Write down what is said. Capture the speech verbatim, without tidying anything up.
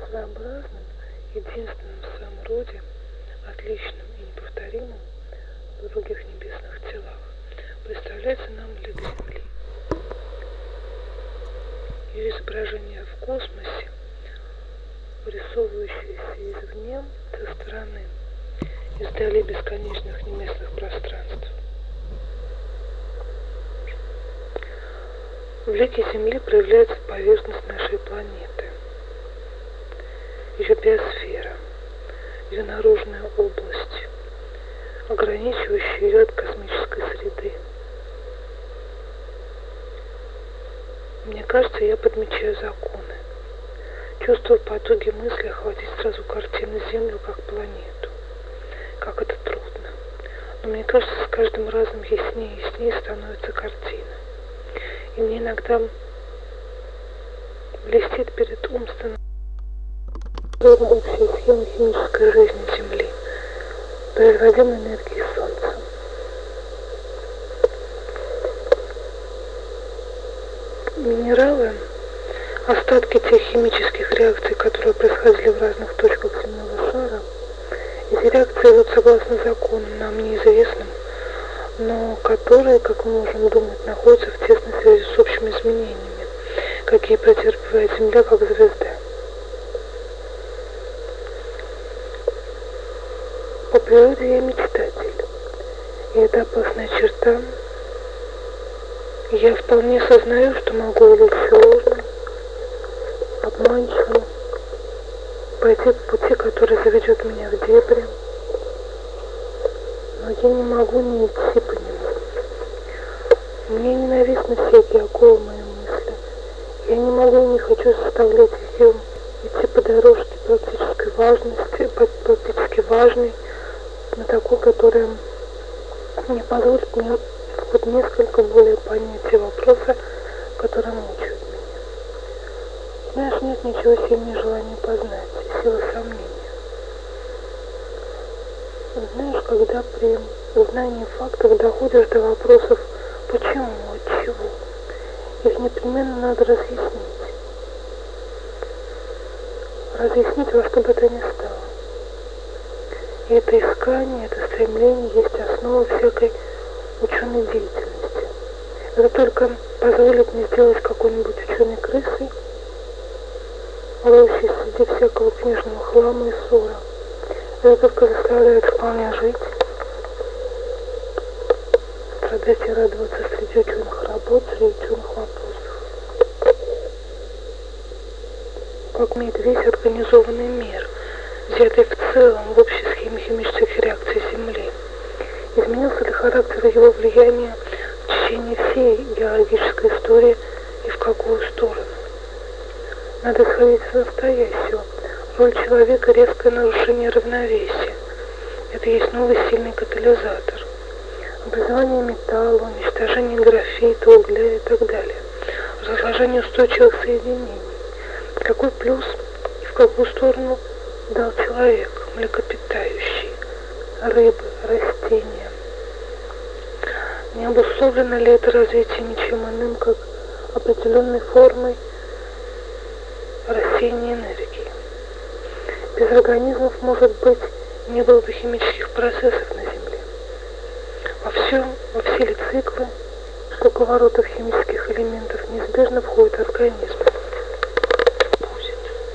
своеобразным, единственным в своем роде, отличным и неповторимым в других небесных телах, представляется нам лик Земли. Ее изображение в космосе, вырисовывающееся извне, со стороны, издали бесконечных небесных пространств. В лике Земли проявляется поверхность нашей планеты, ее биосфера, ее наружная область, ограничивающая ее от космической среды. Мне кажется, я подмечаю законы, чувствую потуги мысли охватить сразу картину Землю как планету. Как это трудно. Но мне кажется, с каждым разом яснее и яснее становится картина. И мне иногда блестит перед умственным взором общая схема химической жизни Земли, производимой энергией Солнца. Минералы, остатки тех химических реакций, которые происходили в разных точках земного шара, эти реакции идут согласно законам, нам неизвестным, но которые, как мы можем думать, находятся в тесной связи с общими изменениями, какие претерпевает Земля как звезда. По природе я мечтатель, и это опасная черта. Я вполне сознаю, что могу увлечься ложным, обманчивым, пойти по пути, который заведет меня в дебри, но я не могу не идти по нему. Мне ненавистны всякие оковы моей мысли. Я не могу и не хочу заставлять ее идти по дорожке практической важности, практически важной, но такой, которая не позволит мне хоть несколько более понять те вопросы, которые мучают меня. Знаешь, нет ничего сильнее желания познать, силы сомнения. Знаешь, когда при знании фактов доходишь до вопросов почему, от чего, их непременно надо разъяснить. Разъяснить во что бы то ни стало. И это искание, это стремление есть основа всякой ученой деятельности. Это только позволит мне сделать какой-нибудь ученой крысой, роющей среди всякого книжного хлама и ссора. Это только заставляет вполне жить, страдать и радоваться среди ученых работ, среди ученых вопросов. Как умеет весь организованный мир, взятый в целом в общей схеме химических реакций Земли. Изменился ли характер его влияния в течение всей геологической истории и в какую сторону? Надо исходить из настоящего. Роль человека — резкое нарушение равновесия. Это есть новый сильный катализатор. Образование металла, уничтожение графита, угля и так далее. Разложение устойчивых соединений. Какой плюс и в какую сторону дал человек, млекопитающий, рыбы, растения? Не обусловлено ли это развитие ничем иным, как определенной формой растения энергии? Без организмов, может быть, не было бы химических процессов на Земле. Во все, во все ли циклы круговоротов химических элементов неизбежно входят организмы.